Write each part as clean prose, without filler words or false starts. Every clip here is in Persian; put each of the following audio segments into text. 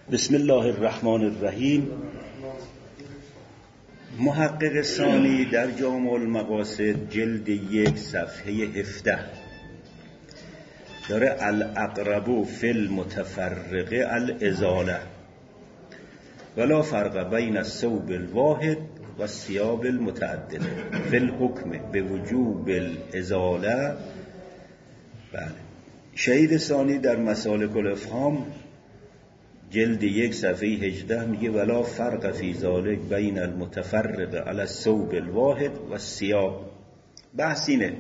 بسم الله الرحمن الرحیم. محقق ثانی در جامع المقاصد جلد 1 صفحه 17 داره الاقرب فی المتفرق الازاله ولا فرق بین الثوب الواحد و الثياب المتعدده فی الحکم به وجوب الازاله. بله، شهید ثانی در مسالک الافهام جلد 1 صفحه 18 میگه ولا فرق فی ذلک بین المتفرق علی الثوب الواحد و الثياب. بحث اینه،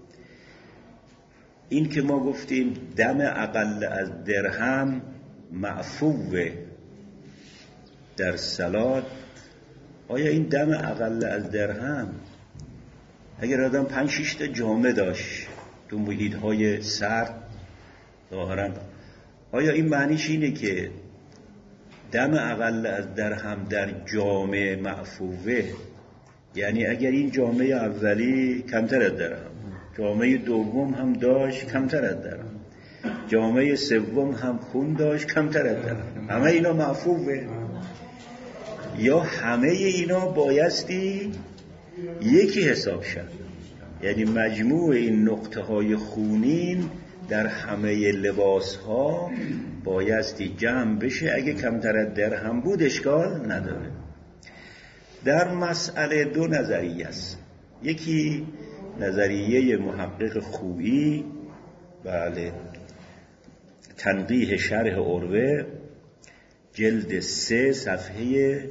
این که ما گفتیم دم اقل از درهم معفوه در صلات، آیا این دم اقل از درهم اگر آدم 5-6 تا جامه داشت تو محیط‌های سرد ظاهراً، آیا این معنیش اینه که دم اقل از درهم در جامه معفوه؟ یعنی اگر این جامه اولی کمتر از درهم، جامه دوم هم داشت کمتر از درهم، جامه سوم هم خون داشت کمتر از درهم، همه اینا معفوه؟ یا همه اینا بایستی یکی حساب شد؟ یعنی مجموع این نقطه های خونین در همه لباس ها بایستی جمع بشه، اگه کمتر از درهم بود اشکال نداره. در مسئله 2 نظریه است. یکی نظریه محقق خویی، بله، تنقیح شرح عروه جلد 3 صفحه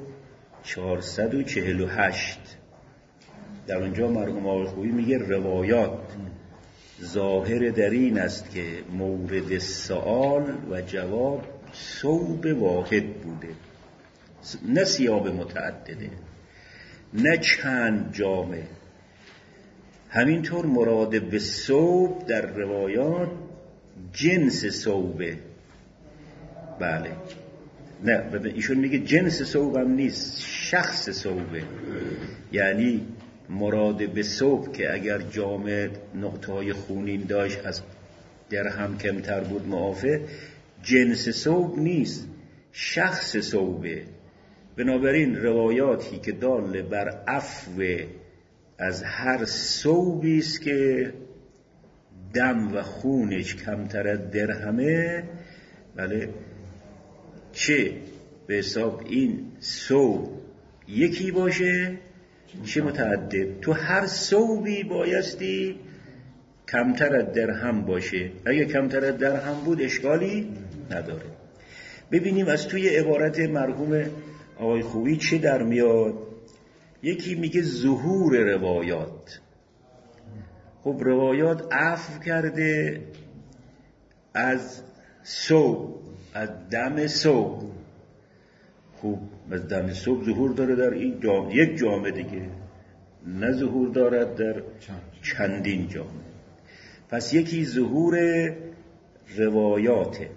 448. در اونجا مرحوم آقای خویی میگه روایات ظاهر در این است که مورد سؤال و جواب ثوب واحد بوده، نه ثیاب متعدده، نه چند جامه. همینطور مراد به ثوب در روایات جنس ثوبه. بله، نه، ایشون میگه جنس ثوب هم نیست، شخص ثوبه. یعنی مراد به ثوب که اگر جامه نقطه های خونین داشت از درهم کمتر بود معافه، جنس ثوب نیست، شخص ثوبه. بنابراین روایاتی که دال بر عفو از هر ثوبی است که دم و خونش کمتر از درهمه، بله، چه به حساب این ثوب یکی باشه چه متعدد، تو هر ثوبی بایستی کمتر از درهم باشه. اگه کمتر از درهم بود اشکالی نداره. ببینیم از توی عبارت مرحوم آقای خویی چه در میاد. یکی میگه ظهور روایات. خب روایات عفو کرده از ثوب، از دم ثوب. خب از دم ثوب ظهور داره در این جامعه، یک جامعه دیگه، نه ظهور دارد در چندین جامعه. پس یکی ظهور روایاته.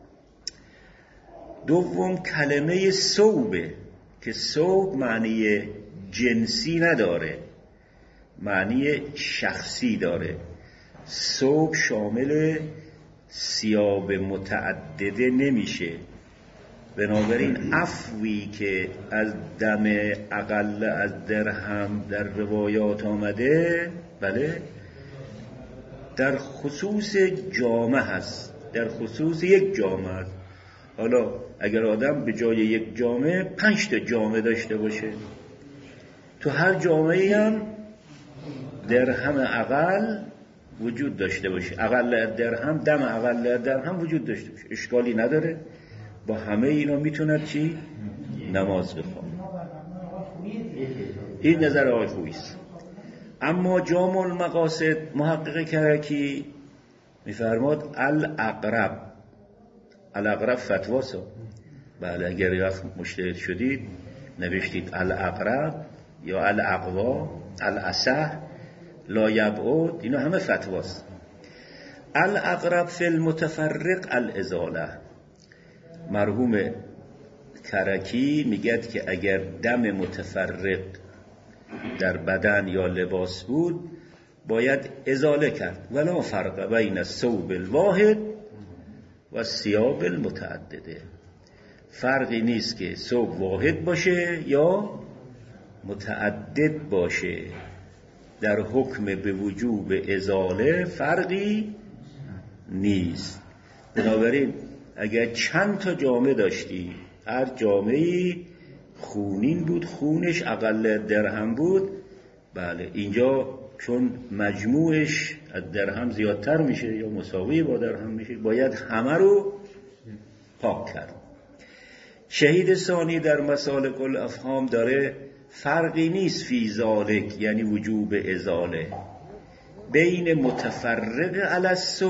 دوم کلمه ثوبه که ثوب معنی جنسی نداره، معنی شخصی داره. ثوب شامل ثیاب متعدده نمیشه. بنابراین عفوی که از دم اقل از درهم در روایات آمده، بله، در خصوص جامه هست، در خصوص یک جامه هست. حالا اگر آدم به جای یک جامه 5 تا جامه داشته باشه، تو هر جامعه هم درهم اقل وجود داشته باشه، اقل از درهم، دم اقل از درهم وجود داشته باشه، اشکالی نداره. با همه اینا میتوند چی؟ نماز بخواد. این نظر آقای خویی است. اما جامع المقاصد محقق کرکی میفرماد الاقرب فتواسا. بله، اگر وقت مجتهد شدید نوشتید الاقرب یا الاقوا، الاصح، لا یبعد، اینا همه فتواست. الاقرب فی المتفرق الازاله. مرحوم کرکی میگد که اگر دم متفرق در بدن یا لباس بود باید ازاله کرد. ولا فرق بین الثوب الواحد و الثياب المتعدده. فرقی نیست که ثوب واحد باشه یا متعدد باشه. در حکم به وجوب ازاله فرقی نیست. بنابراین اگر چند تا جامه داشتی، هر جامه‌ای خونین بود، خونش اقل درهم بود، بله اینجا چون مجموعش از درهم زیادتر میشه یا مساوی با درهم میشه، باید همه رو پاک کرد. شهید ثانی در مسالک الافهام داره فرقی نیست فی ذالک، یعنی وجوب ازاله، بین متفرق علی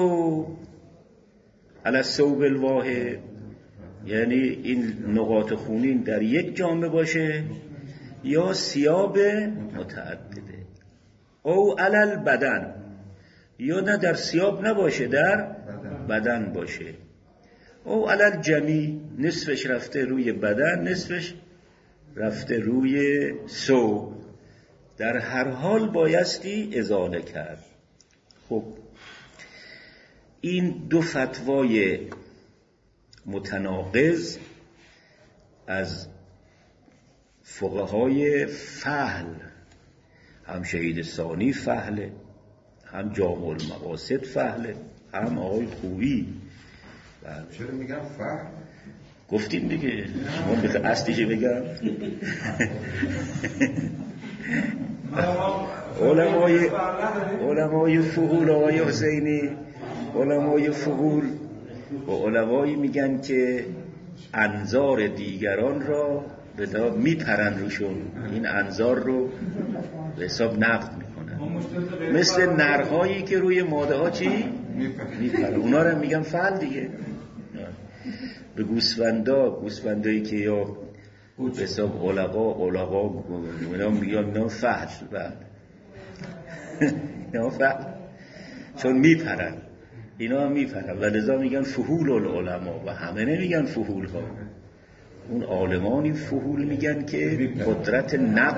الثوب الواحد، یعنی این نقاط خونین در یک جامه باشه یا ثیاب متعدده، او علی البدن، یا نه در ثیاب نباشه در بدن باشه، او علی الجمیع، نصفش رفته روی بدن نصفش رفته روی ثوب، در هر حال بایستی ازاله کرد. خب این دو فتوای متناقض از فقهای فحل، هم شهید ثانی فحله، هم جامع المقاصد فحله، هم آقای خویی. چرا میگم فحل؟ گفتیم دیگه، شما بخواه اصلیش بگم. علمای فحول آقای حسینی، علمای فحول و علمایی میگن که انظار دیگران را به داد میپرن روشون، این انظار رو به حساب نقد میکنن، مثل نرهایی که روی ماده ها چی؟ میپرن، اونا رو میگن فعل دیگه. به گوسفندایی که یا به حساب علقا میگن فعل اینا فعل، چون میپرن، اینا هم میپرن و لذا میگن فحول العلماء، و همه نمیگن فحول ها، اون عالمانی فحول میگن که قدرت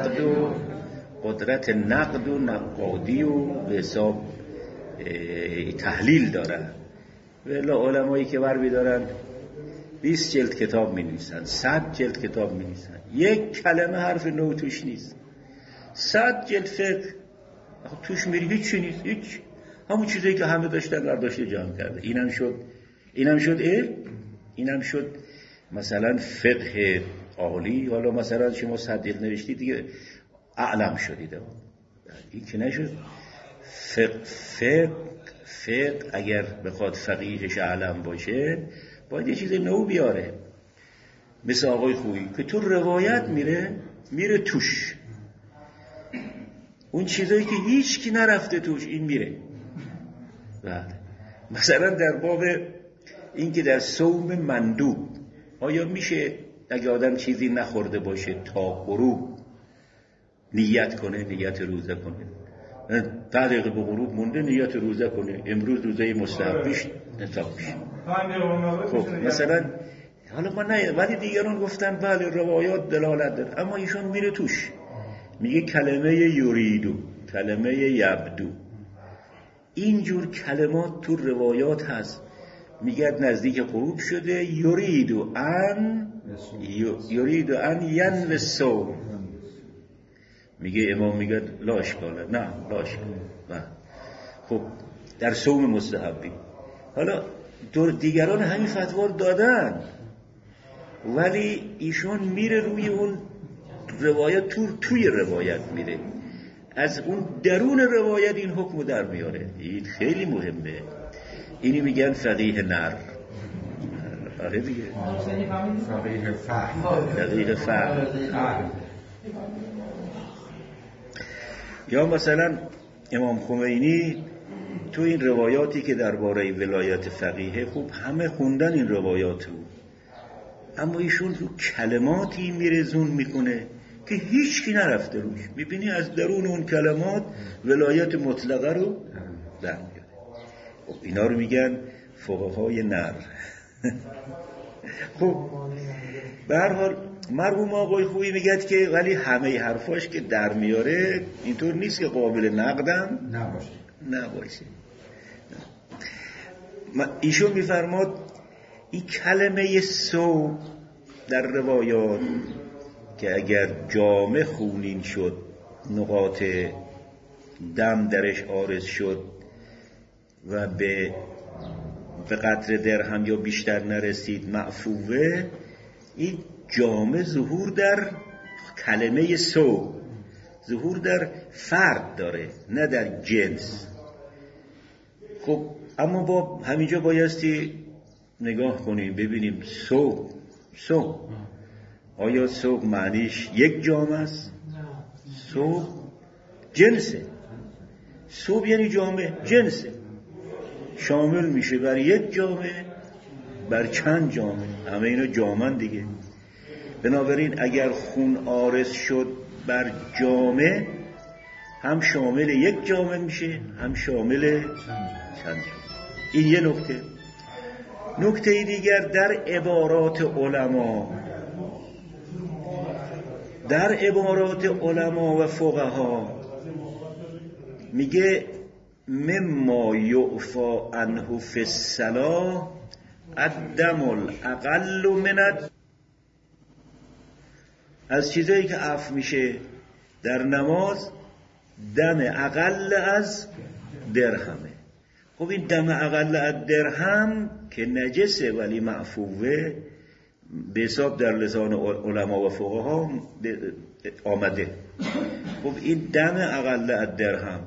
نقد و نقادی و به حساب تحلیل دارن. ولی علمایی که بر بیدارن 20 جلد کتاب می نویسن، 100 جلد کتاب می نویسن، یک کلمه حرف نو توش نیست. 100 جلد فقه توش میری هیچ چی نیست، هیچ، همون چیزایی که همه داشتن برداشته جمع کرده. اینم شد مثلا فقه عالی. حالا مثلا شما 100 جلد نوشتی دیگه اعلم شدید، این که نشد. فقه اگر بخواد فقیهش اعلم باشه باید یه چیز نو بیاره، مثل آقای خویی که تو روایت میره توش، اون چیزایی که هیچ کی نرفته توش این میره. مثلا در باب این که در صوم مندوب آیا میشه اگه آدم چیزی نخورده باشه تا غروب نیت کنه، نیت روزه کنه، 10 دقیقه به غروب مونده نیت روزه کنه، امروز روزه مستحب میشه حساب میشه. خب مثلا حالا ما نه، ولی دیگران گفتن بله روایات دلالت داره، اما ایشون میره توش، میگه کلمه یریدو، کلمه یبدو، اینجور کلمات تو روایات هست. میگه نزدیک غروب شده، یریدو ان ینوی صوم، میگه امام میگه لا اشکاله، نه لا اشکاله. خب در صوم مستحبی، حالا دیگران همین فتوا دادن، ولی ایشون میره روی اون روایت، توی روایت میره، از اون درون روایت این حکمو در میاره. این خیلی مهمه، اینی میگن فقیه نر. آره دیگه، فقیه فهم. یا مثلا امام خمینی تو این روایاتی که درباره ولایت فقیه، خوب همه خوندن این روایاتو، اما ایشون رو کلماتی میرزون میکنه که هیچ کی نرفته روش، میبینی از درون اون کلمات ولایت مطلقه رو در میاره. خب اینا رو میگن فقهای نر. خب به هر حال مرحوم آقای خویی میگه که ولی همه حرفاش که در میاره اینطور نیست که قابل نقدم نباشه. ایشون میفرماد این کلمه صوم در روایات که اگر جامه خونین شد، نقاط دم درش عارض شد و به قدر درهم یا بیشتر نرسید معفوه، این جامه ظهور در کلمه سو، ظهور در فرد داره نه در جنس. خب اما با همینجا بایستی نگاه کنیم ببینیم سو آیا سوق معنیش یک جامه است؟ سوق جنسه. سوق یعنی جامه، جنسه، شامل میشه بر یک جامه، بر چند جامه، همه اینا جامن دیگه. بنابراین اگر خون عارض شد بر جامه، هم شامل یک جامه میشه هم شامل چند جامه. این یه نکته. نکته دیگر در عبارات علما و فقها میگه مما یعفى عنه فی الصلاة الدم الاقل من، از چیزایی که عفو میشه در نماز دم اقل از درهمه. خب این دم اقل از درهم که نجسه ولی معفوه به حساب در لسان علما و فقها آمده. خب این دم اقل از درهم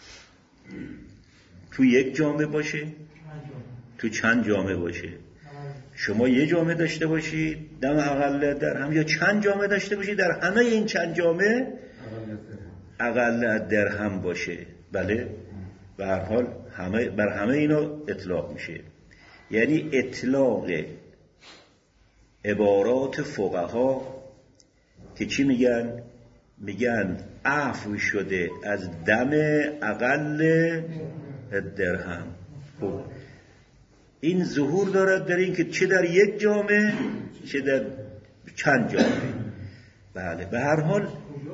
تو یک جامه باشه، تو چند جامه باشه. شما یه جامه داشته باشید دم اقل درهم، یا چند جامه داشته باشید در همه این چند جامه اقل درهم باشه. بله، به هر حال بر همه اینا اطلاق میشه. یعنی اطلاق عبارات فقها که چی میگن؟ میگن عفو شده از دم اقل درهم. خب این ظهور دارد در این که چه در یک جامعه چه در چند جامعه. بله، به هر حال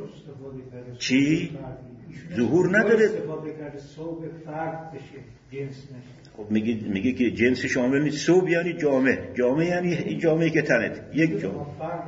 چی ظهور نداره. خب میگه که جنس شامل نیست. صوب یعنی جامعه یعنی این جامعه که تنت یک جامعه.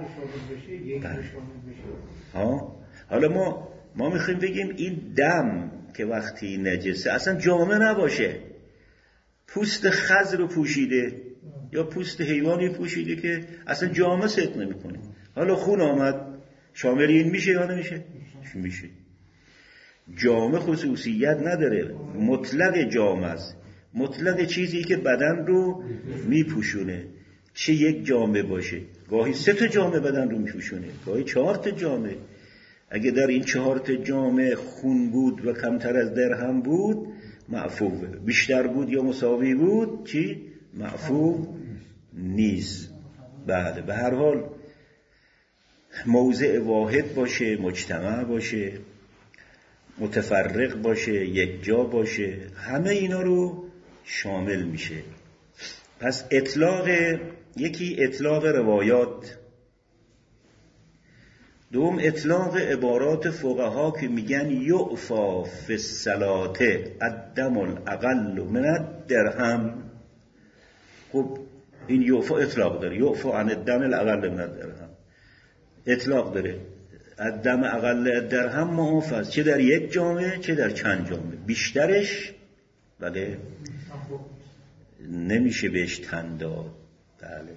حالا ما میخوایم بگیم این دم که وقتی نجسه اصلا جامعه نباشه، پوست خز رو پوشیده یا پوست حیوانی پوشیده که اصلا جامعه ست نمیکنه. حالا خون آمد شامل این میشه یا نمیشه؟ میشه. جامعه خصوصیت نداره، مطلق جامعه است، مطلق چیزی که بدن رو میپوشونه. چه یک جامعه باشه، گاهی 3 جامعه بدن رو میپوشونه، گاهی 4 جامعه. اگه در این 4 جامعه خون بود و کمتر از درهم بود معفوه، بیشتر بود یا مساوی بود چی؟ معفوه نیست. بله، به هر حال موضع واحد باشه، مجتمع باشه، متفرق باشه، یک جا باشه، همه اینا رو شامل میشه. پس یکی اطلاق روایات، دوم اطلاق عبارات فقها که میگن یعفا فی الصلاة الدم الاقل من الدرهم. خب این یعفا اطلاق داره، یعفا عن الدم الاقل من الدرهم اطلاق داره. الدم اقل درهم معاف است، چه در یک جامعه چه در چند جامعه. بیشترش بله نمیشه بهش تن داد. بله.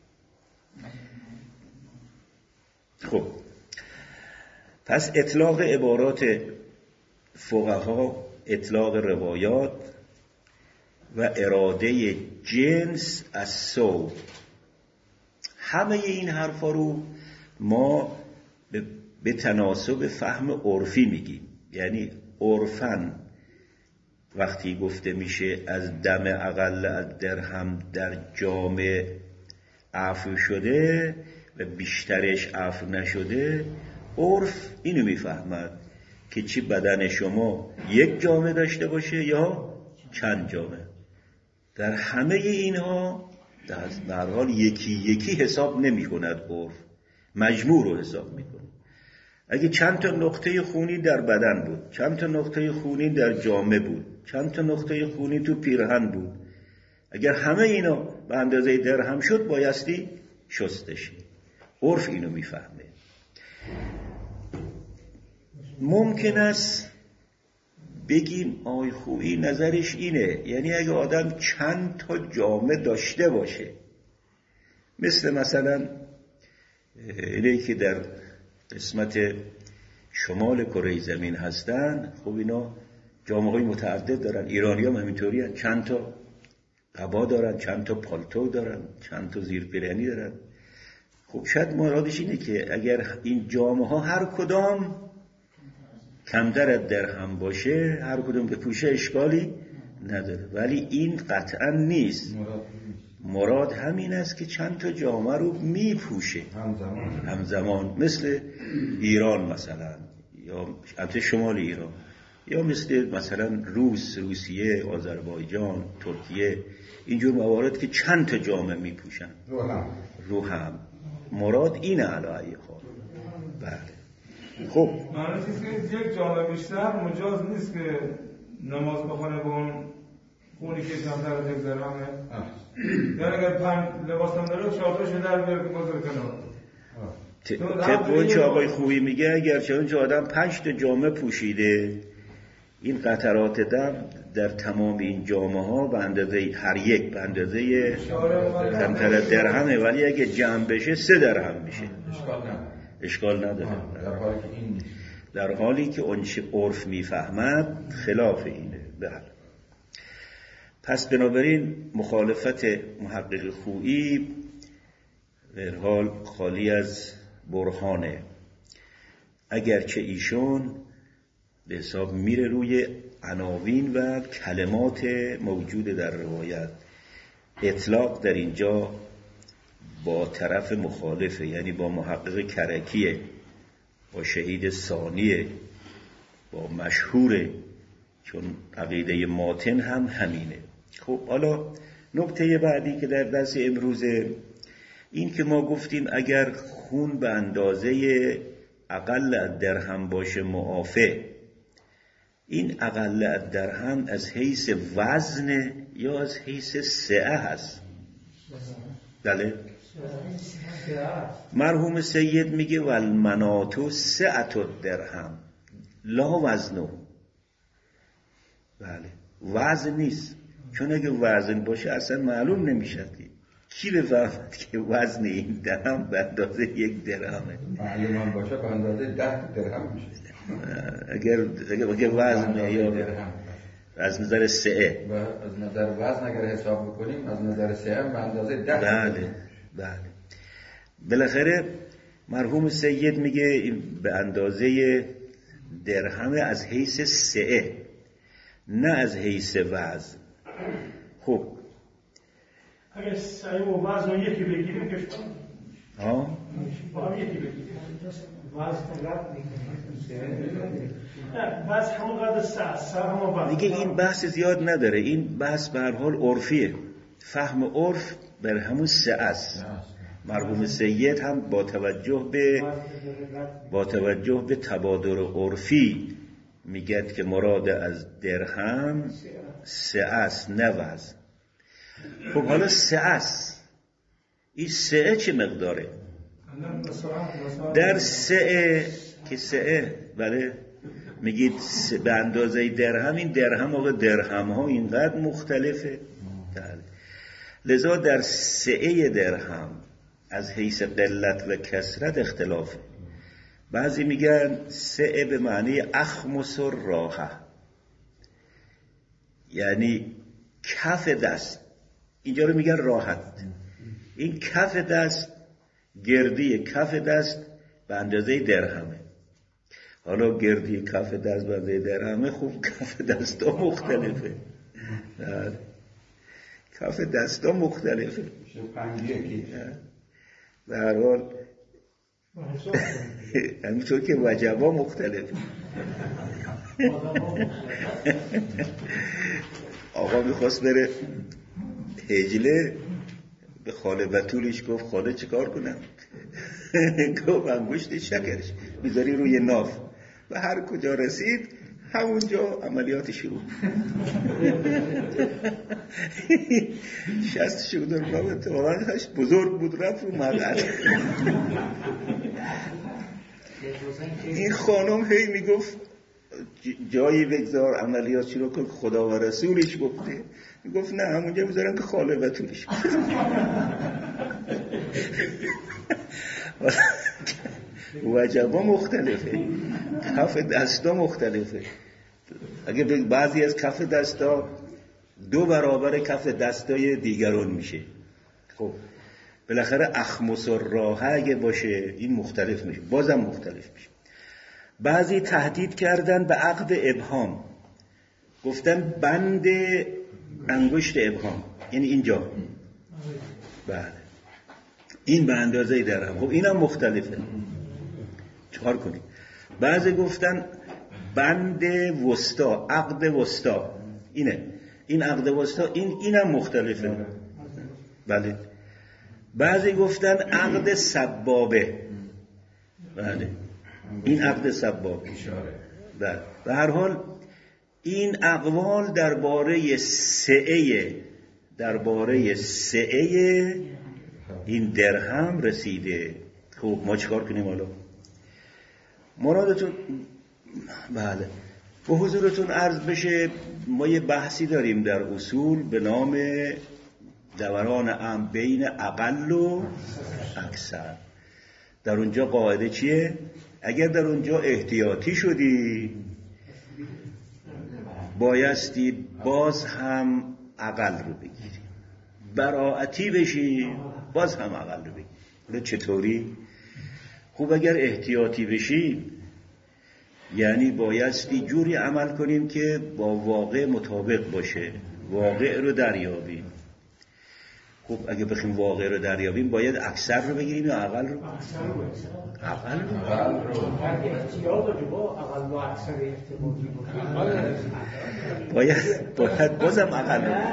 خب پس اطلاق عبارات فقها، اطلاق روایات و اراده جنس از صوب، همه این حرفا رو ما به تناسب فهم عرفی میگیم. یعنی عرفاً وقتی گفته میشه از دم اقل از درهم در جامع عفو شده و بیشترش عفو نشده، عرف اینو میفهمد که چی بدن شما یک جامع داشته باشه یا چند جامع. در همه اینها در هر حال یکی حساب نمی کند، عرف مجموع رو حساب میکنه. اگه چند تا نقطه خونی در بدن بود، چند تا نقطه خونی در جامه بود، چند تا نقطه خونی تو پیرهن بود، اگر همه اینا به اندازه درهم شد بایستی شستشی. عرف اینو میفهمه. ممکن است بگیم آقای خویی نظرش اینه، یعنی اگه آدم چند تا جامه داشته باشه، مثلا اینه که در قسمت شمال کره زمین هستن، خب اینا جامه های متعدد دارن. ایرانی هم همینطوری هستن، چند تا قبا دارن، چند تا پالتو دارن، چند تا زیرپیرهنی دارن. خب شاید مرادش اینه که اگر این جامه ها هر کدام کمتر از درهم باشه، هر کدام به پوشه اشکالی نداره، ولی این قطعا نیست. مراد همین است که چند تا جامه رو میپوشه همزمان، مثل ایران مثلا، یا البته شمال ایران، یا مثلا روسیه، آذربایجان، ترکیه، اینجور موارد که چند تا جامه میپوشن رو هم. مراد اینه علیه حال. بله. خب معنی چیز که یک جامعه بیشتر مجاز نیست که نماز بخونه با اون خونی که کمتر از یک درهمه. یعنی اگر 5 لباس هم داره 4 تاشو در بیاره که بذاره کنار. طبق اون چه آقای خویی میگه، اگر چه آدم 5 تا جامعه پوشیده، این قطرات دم در تمام این جامعه ها به اندازه هر یک به اندازه کمتر از درهمه، ولی اگه جمع بشه 3 درهم میشه. اشکال نداره. در حالی که اون چه عرف میفهمد خلاف اینه. بله. پس بنابراین مخالفت محقق خویی به هر حال خالی از برهانه، اگرچه ایشون به حساب میره روی عناوین و کلمات موجود در روایت. اطلاق در اینجا با طرف مخالفه، یعنی با محقق کرکیه، با شهید ثانیه، با مشهوره، چون عقیده ماتن هم همینه. خب حالا نکته بعدی که در درس امروزه این که ما گفتیم اگر خون به اندازه اقل از درهم باشه معافه، این اقل از درهم از حیث وزن یا از حیث سعه هست؟ بله. مرحوم سید میگه والمناتو سعت الدرهم لا وزنه. بله، وزن نیست، چون اگه وزن باشه اصلا معلوم نمیشه کی بفهمد که وزن این درهم به اندازه 1 درهمه. معلوم باشه به اندازه 10 درهم میشه. اگر وزن یا از نظر سعه، از نظر وزن اگر حساب بکنیم از نظر سعه به اندازه 10. بله. بالاخره مرحوم سید میگه به اندازه درهم از حیث سعه، نه از حیث وزن. خب اگر سعه و وزن رو یکی بگیریم که با هم یکی بگیریم وزن رد میکنیم، نه وزن همون قدر سعه همون وزن دیگه. این بحث زیاد نداره، این بحث به هر حال عرفیه، فهم عرف بر همون سعه است. مرحوم سید هم با توجه به تبادر عرفی میگه که مراد از درهم سعه است نه وزن. خب حالا سعه است، این سعه چه مقداره؟ در سعه که سعه بله میگید به اندازه درهم، این درهم آقا درهم ها اینقدر مختلفه. لذا در سعه درهم از حیث قلت و کثرت اختلافه. بعضی میگن سعه به معنی اخمس الراحه، یعنی کف دست، اینجا رو میگن راحت. این کف دست، گردی کف دست به اندازه درهمه. حالا گردی کف دست به اندازه درهمه، خوب کف دستا مختلفه. کف دستا مختلفه. به هر حال همینطور که وجبا مختلفه. آقا میخواست بره هجله، به خاله بتولش گفت خاله چیکار کنم؟ گفت انگشت شکرش میذاری روی ناف و هر کجا رسید همونجا عملیات شروع. 60 شده رو واقعا بزرگ بود، رفت رو مقعد. این خانم هی میگفت جایی بگذار عملیات چی رو که خدا و رسولش گفته. میگفت نه همونجا بذارم که خالق و طولش وجبا مختلفه، کف دستا مختلفه. اگه بعضی از کف دستا 2 برابر کف دستای دیگران میشه، خب بالاخره اخمص الراحه اگه باشه این مختلف میشه، بازم مختلف میشه. بعضی تهدید کردن به عقد ابهام، گفتن بند انگشت ابهام، یعنی اینجا، بله این به اندازه درهم. خب اینم مختلفه، چهار کنید. بعضی گفتن بند وسطا، عقد وسطا اینه، این عقد وسطا، اینم مختلفه، بله. بعضی گفتن عقد سبابه، بله این عقد سبابه، بله. به هر حال این اقوال درباره سعه این درهم رسیده. خب ما چیکار کنیم حالا؟ مرادتون بله به حضورتون عرض بشه، ما یه بحثی داریم در اصول به نام دوران امر بین اقل و اکثر. در اونجا قاعده چیه؟ اگر در اونجا احتیاطی شدی بایستی باز هم اقل رو بگیری، براعتی بشی باز هم اقل رو بگیری. چطوری؟ خوب اگر احتیاطی بشی یعنی بایستی جوری عمل کنیم که با واقع مطابق باشه، واقع رو دریابیم. خب اگه بخیم واقع رو دریابیم باید اکثر رو بگیریم یا اقل رو؟ اقل رو باید بازم اقل رو.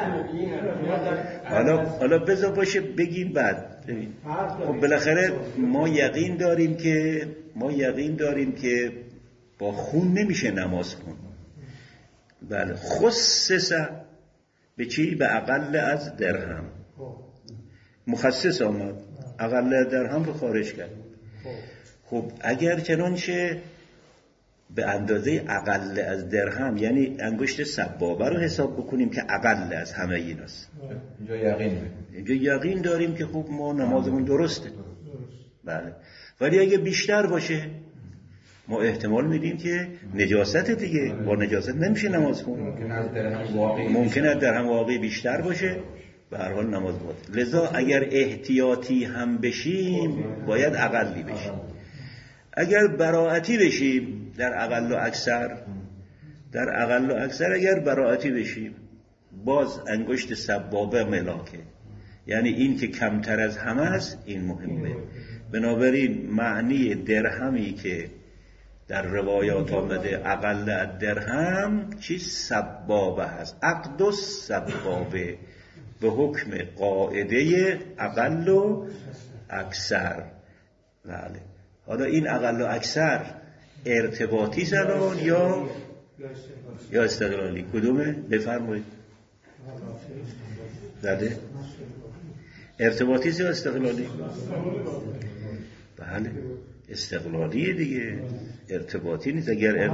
حالا بذار باشه بگیم بعد. خب بالاخره ما یقین داریم که با خون نمیشه نماز خون. بله خصص به چی؟ به اقل از درهم. مخصص آمد، اقل درهم رو خارج کرد. خب اگر چنانچه به اندازه اقل از درهم یعنی انگشت سبابه رو حساب بکنیم که اقل از همه ایناست، اینجا یقین داریم که خب ما نمازمون درسته. بله. ولی اگه بیشتر باشه ما احتمال میدیم که نجاست دیگه، با نجاست نمیشه نماز خون. ممکنه درهم واقعی بیشتر باشه، به هر حال نماز باید. لذا اگر احتیاطی هم بشیم باید اقلی بشیم. اگر براعتی بشیم در اقل و اکثر اگر براعتی بشیم باز انگشت سبابه ملاکه، یعنی این که کمتر از همه است این مهمه. بنابراین معنی درهمی که در روایات آمده اقل از درهم چی؟ سبابه هست. عقد و سبابه به حکم قاعده اقل و اکثر. بله. حالا این اقل و اکثر ارتباطی زنان یا استقلالی؟ کدومه؟ بفرمایید. بله ارتباطی یا استقلالی؟ بله استقلالی دیگه، ارتباطی نیست. اگر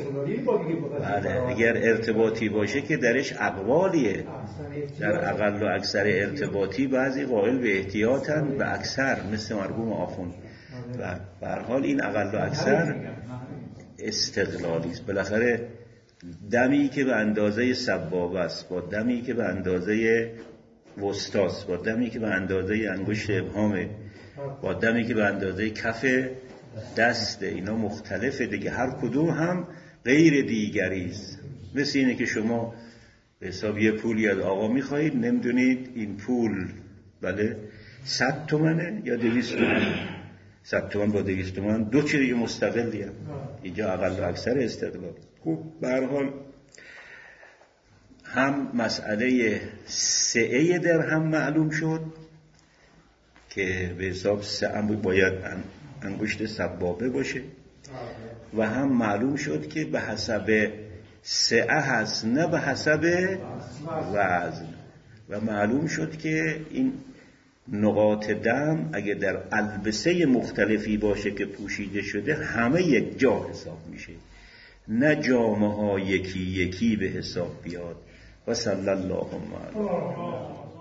ارتباطی باشه که درش اقوالیه. در اقل و اکثر ارتباطی بعضی قائل به احتیاطن، به اکثر مثل مرحوم آخوند. و به هر حال این اقل و اکثر استقلالی است. بالاخره دمی که به اندازه سبابه است با دمی که به اندازه وسطاست با دمی که به اندازه انگشت ابهامه با دمی که به اندازه کف دسته، اینا مختلفه دیگه، هر کدوم هم غیر دیگری است. مثل اینه که شما به حساب یه پولی از آقا میخواهید، نمیدونید این پول بله 100 تومنه یا 200 تومنه. 100 تومن با 200 تومن دو چیز مستقلی هم. اینجا اقل و اکثر استقلال. خوب به هر حال هم مسئله سعه درهم معلوم شد که به حساب سعه باید انگشت سبابه باشه و هم معلوم شد که به حسب سعه هست نه به حسب وزن، و معلوم شد که این نقاط دم اگه در البسه مختلفی باشه که پوشیده شده همه یک جا حساب میشه، نه جامه ها یکی یکی به حساب بیاد. و صلی الله علیه